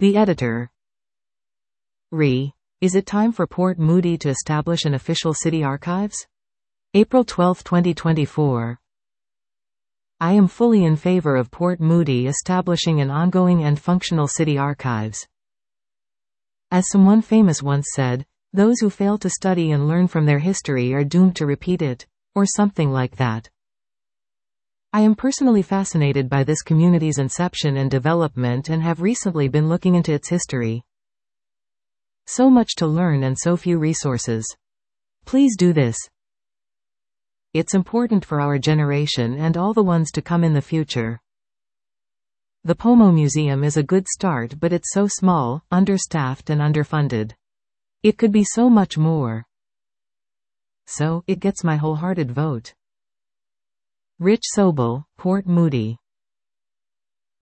The editor. Is it time for Port Moody to establish an official city archives? April 12, 2024. I am fully in favor of Port Moody establishing an ongoing and functional city archives. As someone famous once said, those who fail to study and learn from their history are doomed to repeat it, or something like that. I am personally fascinated by this community's inception and development and have recently been looking into its history. So much to learn and so few resources. Please do this. It's important for our generation and all the ones to come in the future. The Pomo Museum is a good start, but it's so small, understaffed and underfunded. It could be so much more. So, it gets my wholehearted vote. Rich Sobel, Port Moody.